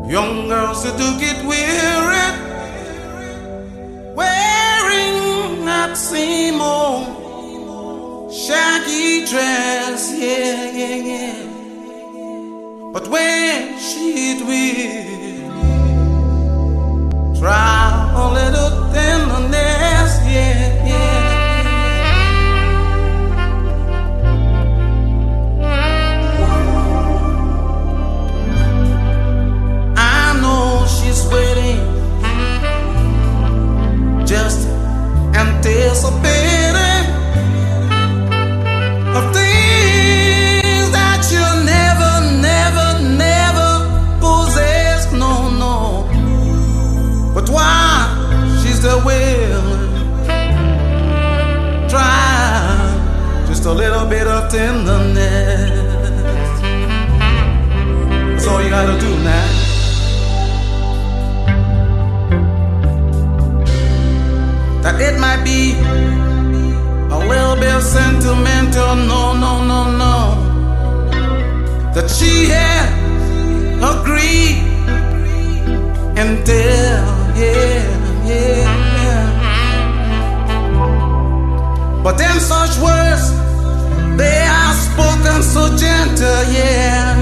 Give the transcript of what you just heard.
Young girls who do get weary wearing that same old shaggy dress, yeah, yeah, yeah. But when she'd will try a little tenderness, yeah, yeah. Waiting, just anticipating of things that you never, never, never possess. No, no. But why she's still willing, try just a little bit of tenderness. That's all you gotta do now. That it might be a little bit sentimental, no, no, no, no. That she had agreed and tell, yeah, yeah. But then such words, they are spoken so gentle, yeah.